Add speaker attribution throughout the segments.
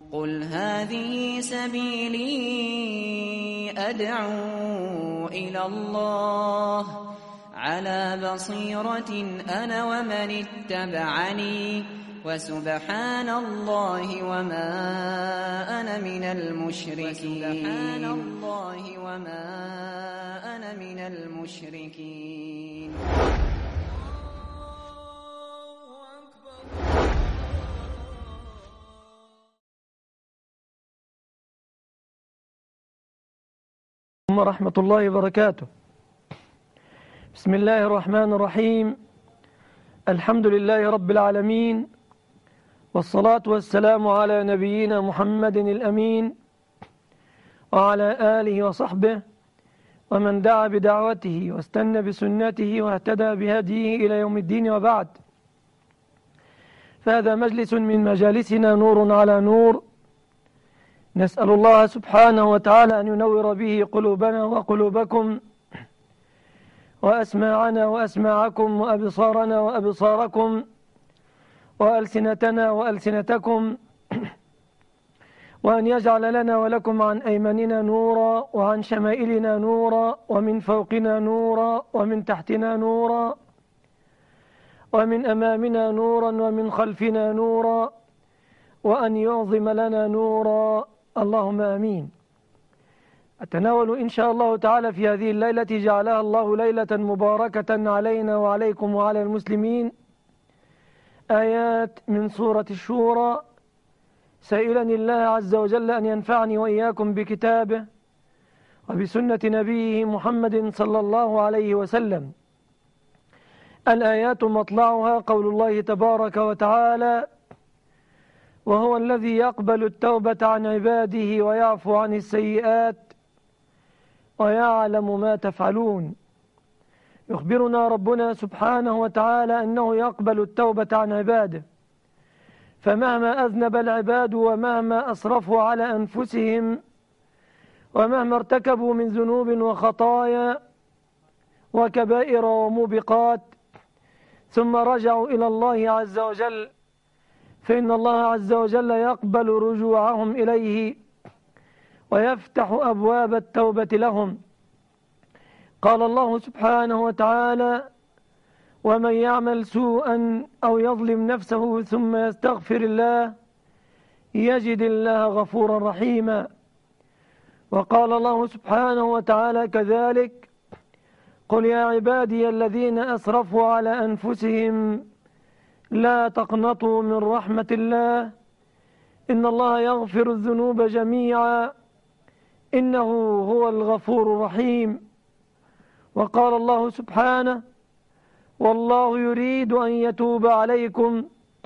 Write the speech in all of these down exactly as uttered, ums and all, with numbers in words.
Speaker 1: قل هذه سبيلي أدعو إلى الله على بصيرة أنا ومن اتبعني وسبحان الله وما أنا من المشركين وسبحان الله وما أنا من المشركين.
Speaker 2: ورحمة الله وبركاته. بسم الله الرحمن الرحيم. الحمد لله رب العالمين، والصلاة والسلام على نبينا محمد الأمين وعلى آله وصحبه ومن دعا بدعوته واستنى بسنته واهتدى بهديه إلى يوم الدين، وبعد، فهذا مجلس من مجالسنا نور على نور، نسأل الله سبحانه وتعالى أن ينور به قلوبنا وقلوبكم وأسماعنا وأسماعكم وأبصارنا وأبصاركم وألسنتنا وألسنتكم، وأن يجعل لنا ولكم عن أيماننا نورا وعن شمائلنا نورا ومن فوقنا نورا ومن تحتنا نورا ومن أمامنا نورا ومن خلفنا نورا، وأن يعظم لنا نورا، اللهم آمين. أتناول إن شاء الله تعالى في هذه الليلة جعلها الله ليلة مباركة علينا وعليكم وعلى المسلمين آيات من سورة الشورى، سائلا الله عز وجل أن ينفعني وإياكم بكتابه وبسنة نبيه محمد صلى الله عليه وسلم. الآيات مطلعها قول الله تبارك وتعالى: وهو الذي يقبل التوبة عن عباده ويعفو عن السيئات ويعلم ما تفعلون. يخبرنا ربنا سبحانه وتعالى أنه يقبل التوبة عن عباده، فمهما أذنب العباد ومهما أسرفوا على أنفسهم ومهما ارتكبوا من ذنوب وخطايا وكبائر وموبقات ثم رجعوا إلى الله عز وجل، فإن الله عز وجل يقبل رجوعهم إليه ويفتح أبواب التوبة لهم. قال الله سبحانه وتعالى: ومن يعمل سوءا أو يظلم نفسه ثم يستغفر الله يجد الله غفورا رحيما. وقال الله سبحانه وتعالى كذلك: قل يا عبادي الذين أسرفوا على أنفسهم لا تقنطوا من رحمة الله إن الله يغفر الذنوب جميعا إنه هو الغفور الرحيم. وقال الله سبحانه: والله يريد أن يتوب عليكم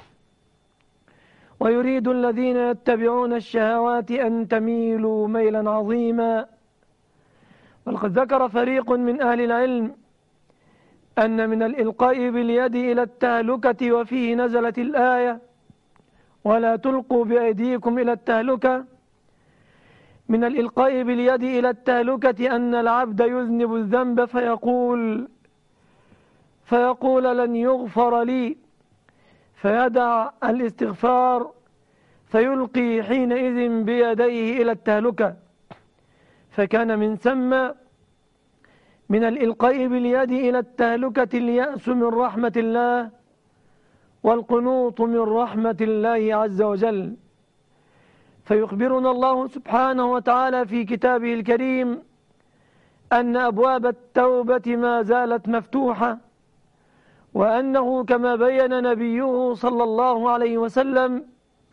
Speaker 2: ويريد الذين يتبعون الشهوات أن تميلوا ميلا عظيما. ولقد ذكر فريق من أهل العلم أن من الإلقاء باليد إلى التهلكة وفيه نزلت الآية: ولا تلقوا بأيديكم إلى التهلكة. من الإلقاء باليد إلى التهلكة أن العبد يذنب الذنب فيقول فيقول لن يغفر لي، فيدع الاستغفار فيلقي حينئذ بيديه إلى التهلكة. فكان من ثم من الإلقاء باليد إلى التهلكة اليأس من رحمة الله والقنوط من رحمة الله عز وجل. فيخبرنا الله سبحانه وتعالى في كتابه الكريم أن أبواب التوبة ما زالت مفتوحة، وأنه كما بين نبيه صلى الله عليه وسلم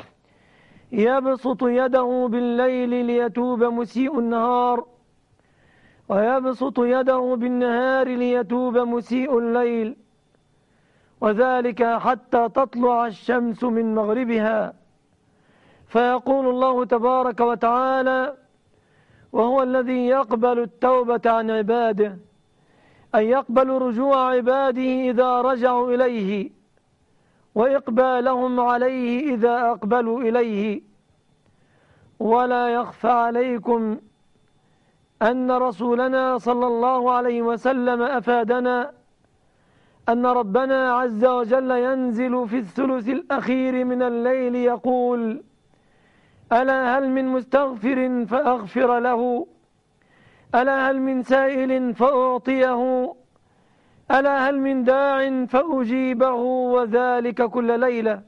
Speaker 2: يبسط يده بالليل ليتوب مسيء النهار، ويبسط يده بالنهار ليتوب مسيء الليل، وذلك حتى تطلع الشمس من مغربها. فيقول الله تبارك وتعالى: وهو الذي يقبل التوبة عن عباده، أن يقبل رجوع عباده إذا رجعوا إليه وإقبالهم عليه إذا أقبلوا إليه. ولا يخفى عليكم أن رسولنا صلى الله عليه وسلم أفادنا أن ربنا عز وجل ينزل في الثلث الأخير من الليل يقول: ألا هل من مستغفر فأغفر له؟ ألا هل من سائل فأعطيه؟ ألا هل من داع فأجيبه؟ وذلك كل ليلة،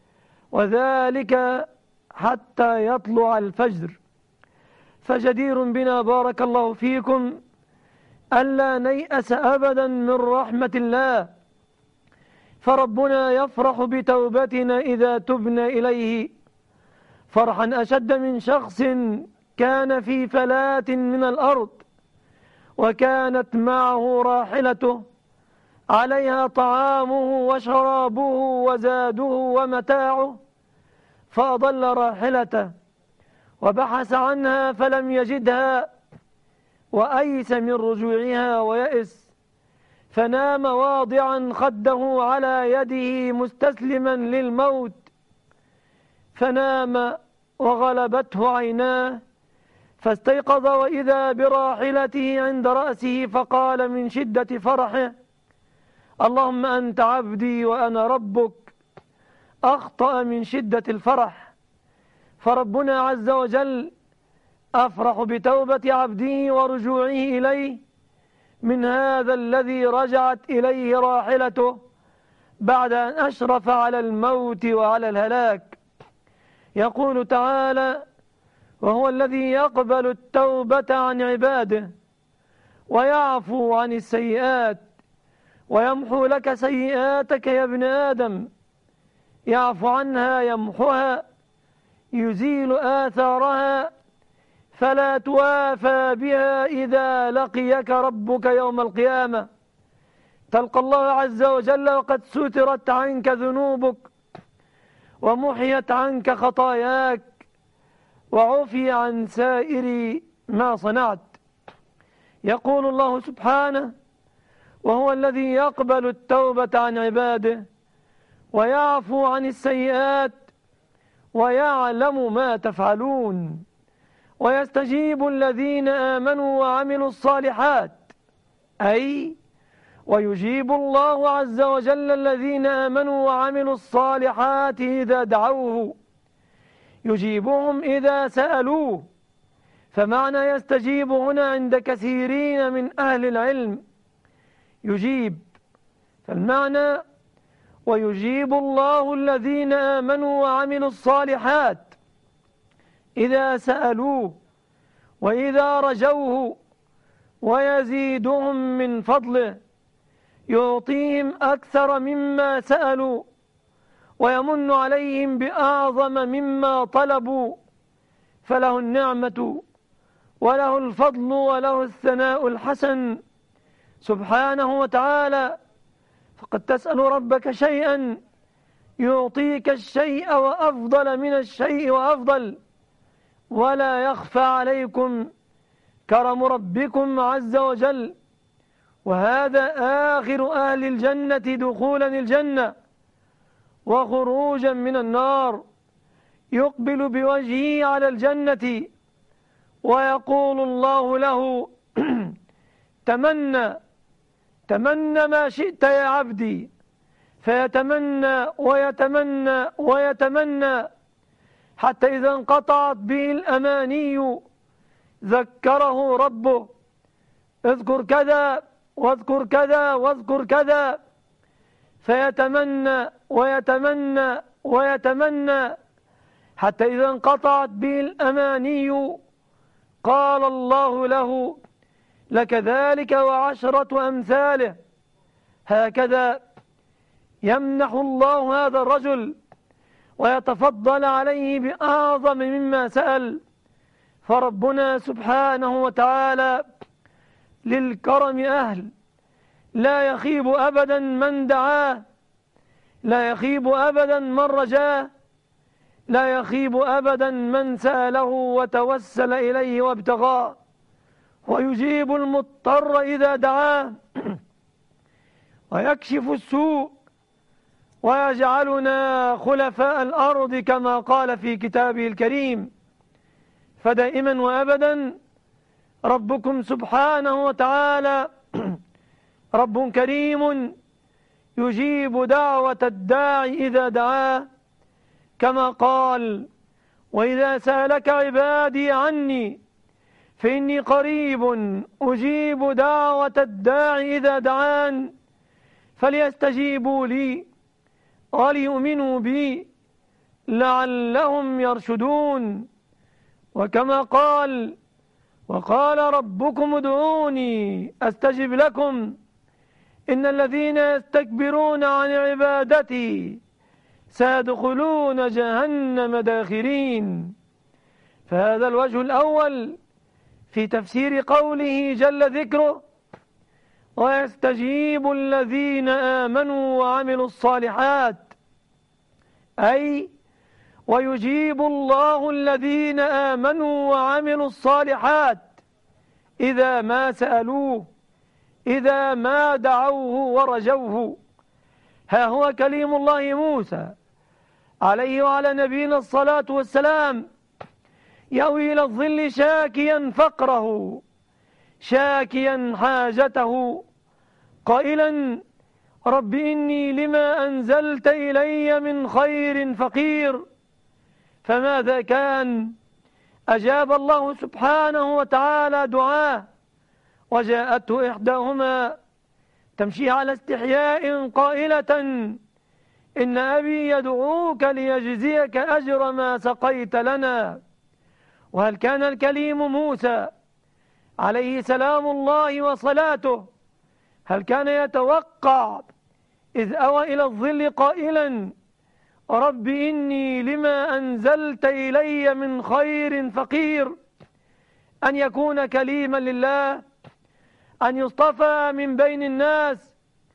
Speaker 2: وذلك حتى يطلع الفجر. فجدير بنا بارك الله فيكم ألا نيأس أبدا من رحمة الله، فربنا يفرح بتوبتنا إذا تبنا إليه فرحا أشد من شخص كان في فلاة من الأرض وكانت معه راحلته عليها طعامه وشرابه وزاده ومتاعه، فأضل راحلته وبحث عنها فلم يجدها وأيس من رجوعها ويئس، فنام واضعا خده على يده مستسلما للموت، فنام وغلبته عيناه فاستيقظ وإذا براحلته عند رأسه، فقال من شدة فرحه: اللهم أنت عبدي وأنا ربك. أخطأ من شدة الفرح، فربنا عز وجل أفرح بتوبة عبده ورجوعه إليه من هذا الذي رجعت إليه راحلته بعد أن أشرف على الموت وعلى الهلاك. يقول تعالى: وهو الذي يقبل التوبة عن عباده ويعفو عن السيئات ويمحو لك سيئاتك يا ابن آدم. يعفو عنها يمحوها يزيل آثارها فلا توافى بها إذا لقيك ربك يوم القيامة. تلقى الله عز وجل وقد سترت عنك ذنوبك ومحيت عنك خطاياك وعفي عن سائر ما صنعت. يقول الله سبحانه: وهو الذي يقبل التوبة عن عباده ويعفو عن السيئات ويعلم ما تفعلون ويستجيب الذين آمنوا وعملوا الصالحات، أي ويجيب الله عز وجل الذين آمنوا وعملوا الصالحات إذا دعوه، يجيبهم إذا سألوه. فمعنى يستجيب هنا عند كثيرين من أهل العلم يجيب، فالمعنى ويجيب الله الذين آمنوا وعملوا الصالحات إذا سألوه وإذا رجوه، ويزيدهم من فضله، يعطيهم أكثر مما سألوا ويمن عليهم بأعظم مما طلبوا، فله النعمة وله الفضل وله الثناء الحسن سبحانه وتعالى. فقد تسأل ربك شيئا يعطيك الشيء وأفضل من الشيء وأفضل، ولا يخفى عليكم كرم ربكم عز وجل. وهذا آخر أهل الجنة دخولا الجنة وخروجا من النار، يقبل بوجهه على الجنة ويقول الله له: تمنى تمنى ما شئت يا عبدي، فيتمنى ويتمنى ويتمنى حتى إذا انقطعت به الأماني ذكره ربه: اذكر كذا واذكر كذا واذكر كذا، فيتمنى ويتمنى ويتمنى حتى إذا انقطعت به الأماني قال الله له: لك ذلك وعشرة أمثاله. هكذا يمنح الله هذا الرجل ويتفضل عليه بأعظم مما سأل. فربنا سبحانه وتعالى للكرم أهل، لا يخيب أبدا من دعاه، لا يخيب أبدا من رجاه، لا يخيب أبدا من سأله وتوسل إليه وابتغاه، ويجيب المضطر إذا دعاه ويكشف السوء ويجعلنا خلفاء الأرض كما قال في كتابه الكريم. فدائما وأبدا ربكم سبحانه وتعالى رب كريم يجيب دعوة الداعي إذا دعاه، كما قال: وإذا سألك عبادي عني فإني قريب أجيب دعوة الداعي إذا دعان فليستجيبوا لي وليؤمنوا بي لعلهم يرشدون. وكما قال وقال ربكم ادعوني أستجب لكم إن الذين يستكبرون عن عبادتي سيدخلون جهنم داخرين. فهذا الوجه الأول في تفسير قوله جل ذكره ويستجيب الذين آمنوا وعملوا الصالحات، أي ويجيب الله الذين آمنوا وعملوا الصالحات إذا ما سألوه، إذا ما دعوه ورجوه. ها هو كليم الله موسى عليه وعلى نبينا الصلاة والسلام يأوي إلى الظل شاكيا فقره شاكيا حاجته قائلا رب إني لما أنزلت إلي من خير فقير. فماذا كان؟ أجاب الله سبحانه وتعالى دعاه، وجاءته إحداهما تمشي على استحياء قائلة إن أبي يدعوك ليجزيك أجر ما سقيت لنا. وهل كان الكليم موسى عليه سلام الله وصلاته هل كان يتوقع إذ أوى إلى الظل قائلا رب إني لما أنزلت إلي من خير فقير أن يكون كليما لله، أن يصطفى من بين الناس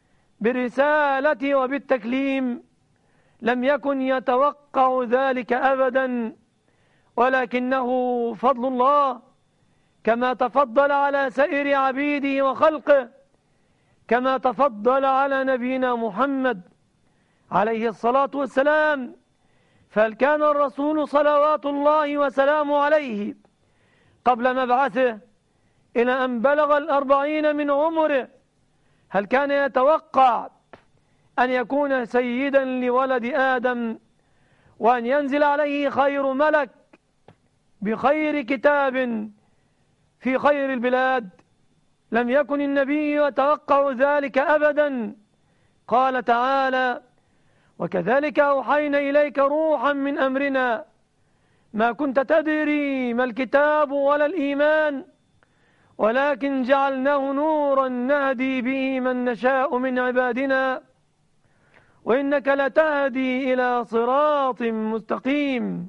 Speaker 2: بالرسالة وبالتكليم؟ لم يكن يتوقع ذلك أبدا، ولكنه فضل الله كما تفضل على سائر عبيده وخلقه، كما تفضل على نبينا محمد عليه الصلاة والسلام. فهل كان الرسول صلوات الله وسلامه عليه قبل مبعثه إلى أن بلغ الأربعين من عمره هل كان يتوقع أن يكون سيدا لولد آدم وأن ينزل عليه خير ملك بخير كتاب في خير البلاد؟ لم يكن النبي يتوقع ذلك أبدا. قال تعالى وكذلك أوحينا إليك روحا من أمرنا ما كنت تدري ما الكتاب ولا الإيمان ولكن جعلناه نورا نهدي به من نشاء من عبادنا وإنك لتهدي إلى صراط مستقيم.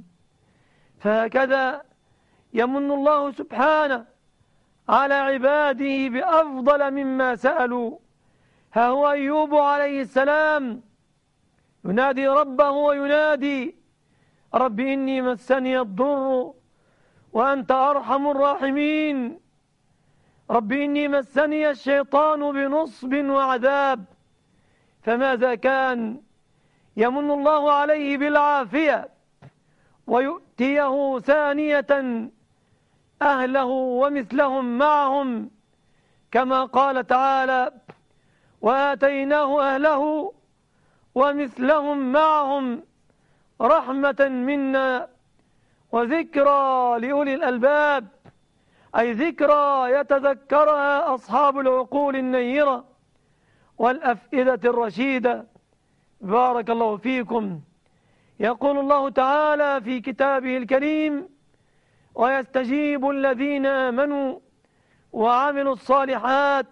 Speaker 2: فهكذا يمن الله سبحانه على عباده بأفضل مما سألوا. ها هو أيوب عليه السلام ينادي ربه وينادي رب إني مسني الضر وأنت أرحم الراحمين، رب إني مسني الشيطان بنصب وعذاب. فماذا كان؟ يمن الله عليه بالعافية ويؤتيه ثانية أهله ومثلهم معهم، كما قال تعالى وآتيناه أهله ومثلهم معهم رحمة منا وذكرى لأولي الألباب، أي ذكرى يتذكرها أصحاب العقول النيرة والأفئدة الرشيدة. بارك الله فيكم. يقول الله تعالى في كتابه الكريم ويستجيب الذين آمنوا وعملوا الصالحات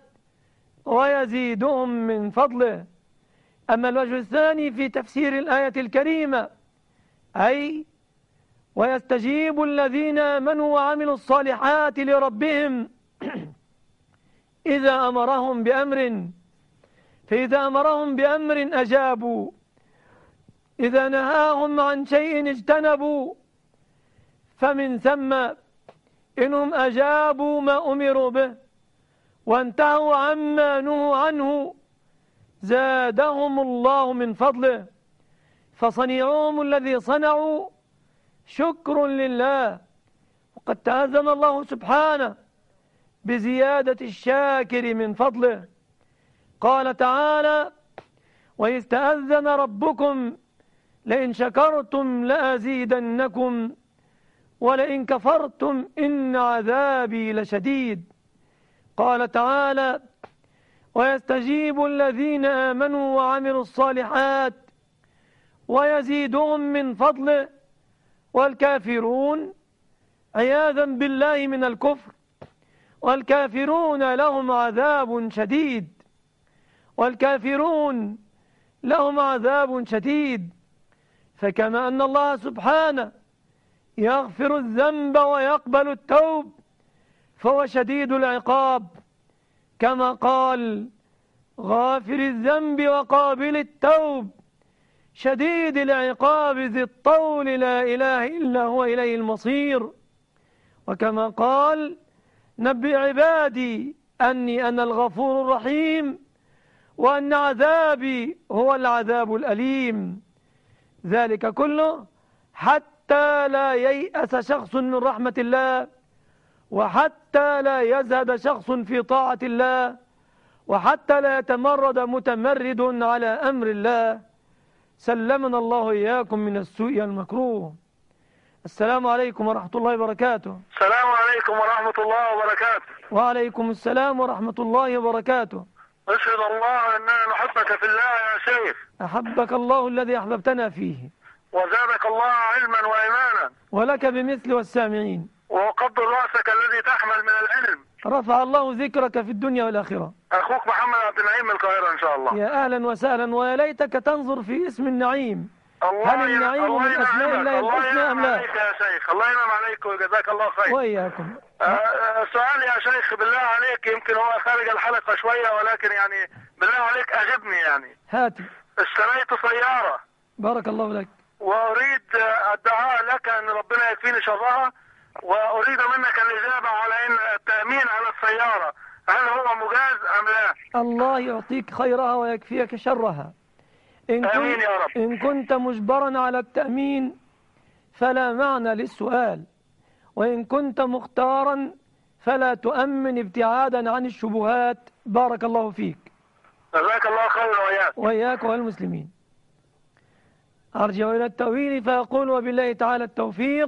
Speaker 2: ويزيدهم من فضله. أما الوجه الثاني في تفسير الآية الكريمة أي ويستجيب الذين آمنوا وعملوا الصالحات لربهم إذا أمرهم بأمر، فإذا أمرهم بأمر أجابوا، إذا نهاهم عن شيء اجتنبوا، فمن ثم إنهم أجابوا ما أمروا به وانتهوا عما نهوا عنه زادهم الله من فضله. فصنيعهم الذي صنعوا شكر لله، وقد تأذن الله سبحانه بزيادة الشاكر من فضله. قال تعالى وإذ تأذن ربكم لئن شكرتم لأزيدنكم ولئن كفرتم إن عذابي لشديد. قال تعالى: ويستجيب الذين آمنوا وعملوا الصالحات ويزيدهم من فضله والكافرون عياذا بالله من الكفر والكافرون لهم عذاب شديد والكافرون لهم عذاب شديد. فكما أن الله سبحانه يغفر الذنب ويقبل التوب فهو شديد العقاب، كما قال: غافر الذنب وقابل التوب شديد العقاب ذي الطول لا إله إلا هو إليه المصير. وكما قال: نبئ عبادي أني أنا الغفور الرحيم وأن عذابي هو العذاب الأليم. ذلك كله حتى لا ييأس شخص من رحمة الله، وحتى لا يزهد شخص في طاعة الله، وحتى لا يتمرد متمرد على أمر الله. سلمنا الله إياكم من السوء المكروه. السلام عليكم ورحمة الله وبركاته.
Speaker 3: السلام عليكم ورحمة الله وبركاته.
Speaker 2: وعليكم السلام ورحمة الله وبركاته.
Speaker 3: أشهد الله أننا نحبك في الله يا شيخ.
Speaker 2: أحبك الله الذي أحببتنا فيه،
Speaker 3: وزادك الله علما وإيمانا،
Speaker 2: ولك بمثل والسامعين،
Speaker 3: وقبل رأسك الذي تحمل من العلم.
Speaker 2: رفع الله ذكرك في الدنيا والآخرة.
Speaker 3: أخوك محمد عبد النعيم من القاهرة إن شاء الله.
Speaker 2: يا أهلا وسهلا، ويا ليتك تنظر في اسم النعيم.
Speaker 3: الله
Speaker 2: هل النعيم
Speaker 3: الله
Speaker 2: من أسماء الله الحسنى أم لا؟
Speaker 3: عليك يا شيخ، الله ينعم عليك وجزاك الله خير.
Speaker 2: وإياكم.
Speaker 3: أه سؤال يا شيخ بالله عليك، يمكن هو خارج الحلقة شوية ولكن يعني بالله عليك أجبني يعني.
Speaker 2: هاتي.
Speaker 3: اشتريت سيارة.
Speaker 2: بارك الله لك.
Speaker 3: وأريد الدعاء لك أن ربنا يكفيني شرها، وأريد منك الإجابة على إن التأمين على السيارة هل هو مجاز أم لا؟
Speaker 2: الله يعطيك خيرها ويكفيك شرها. إن
Speaker 3: آمين يا رب.
Speaker 2: إن كنت مجبرا على التأمين فلا معنى للسؤال، وإن كنت مختارا فلا تؤمن ابتعادا عن الشبهات. بارك الله فيك.
Speaker 3: جزاك الله خير وإياك.
Speaker 2: وإياك والمسلمين. أرجع إلى التأويل فأقول وبالله تعالى التوفيق.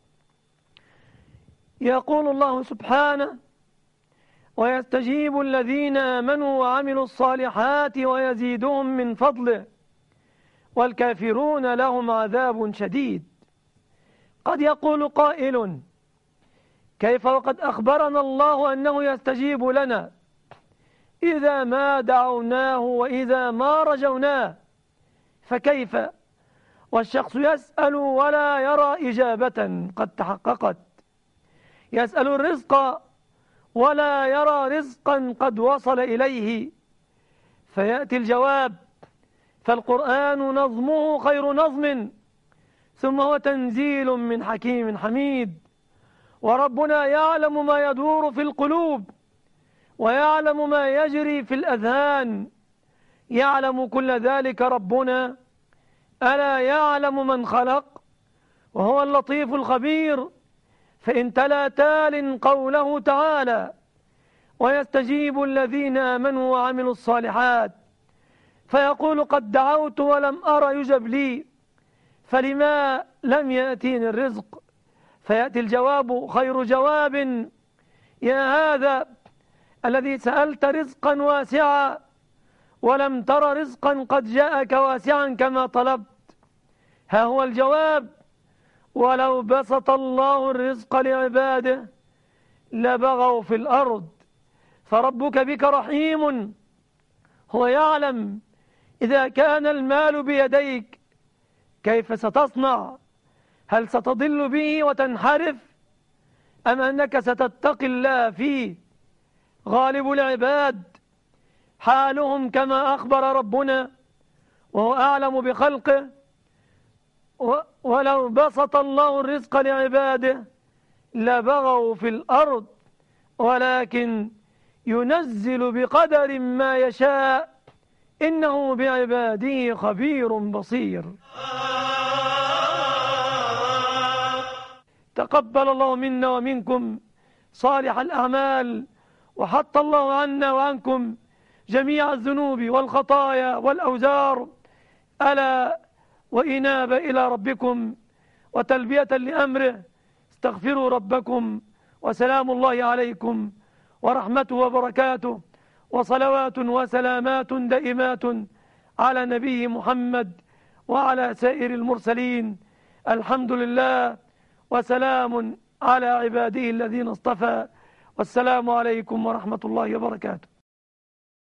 Speaker 2: يقول الله سبحانه: ويستجيب الذين آمنوا وعملوا الصالحات ويزيدهم من فضله والكافرون لهم عذاب شديد. قد يقول قائل: كيف وقد أخبرنا الله أنه يستجيب لنا إذا ما دعوناه وإذا ما رجوناه، فكيف والشخص يسأل ولا يرى إجابة قد تحققت، يسأل الرزق ولا يرى رزقا قد وصل إليه، فيأتي الجواب. فالقرآن نظمه خير نظم، ثم هو تنزيل من حكيم حميد. وربنا يعلم ما يدور في القلوب ويعلم ما يجري في الأذهان، يعلم كل ذلك ربنا. ألا يعلم من خلق وهو اللطيف الخبير. فإن تلا تال قوله تعالى: ويستجيب الذين آمنوا وعملوا الصالحات، فيقول: قد دعوت ولم أرى يجب لي، فلما لم يأتيني الرزق؟ فيأتي الجواب خير جواب: يا هذا الذي سألت رزقا واسعا ولم تر رزقا قد جاءك واسعا كما طلبت، ها هو الجواب: ولو بسط الله الرزق لعباده لبغوا في الأرض، فربك بك رحيم. هو يعلم إذا كان المال بيديك كيف ستصنع، هل ستضل به وتنحرف أم أنك ستتقي الله فيه؟ غالب العباد حالهم كما أخبر ربنا وهو أعلم بخلقه: ولو بسط الله الرزق لعباده لبغوا في الأرض ولكن ينزل بقدر ما يشاء إنه بعباده خبير بصير. تقبل الله منا ومنكم صالح الأعمال، وحط الله عنا وعنكم جميع الذنوب والخطايا والأوزار. ألا وإنابة إلى ربكم وتلبية لأمره استغفروا ربكم، وسلام الله عليكم ورحمته وبركاته، وصلوات وسلامات دائمات على نبي محمد وعلى سائر المرسلين. الحمد لله، وسلام على عباده الذين اصطفى، والسلام عليكم ورحمة الله وبركاته.